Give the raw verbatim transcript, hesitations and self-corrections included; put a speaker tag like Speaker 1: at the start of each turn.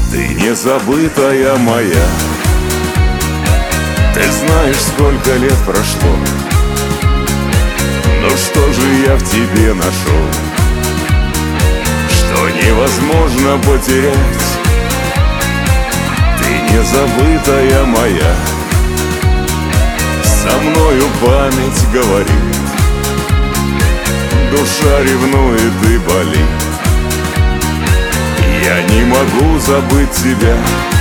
Speaker 1: Ты незабытая моя. Ты знаешь, сколько лет прошло, но что же я в тебе нашел, что невозможно потерять? Ты незабытая моя. Со мною память говорит, душа ревнует и болит. Я не могу забыть тебя.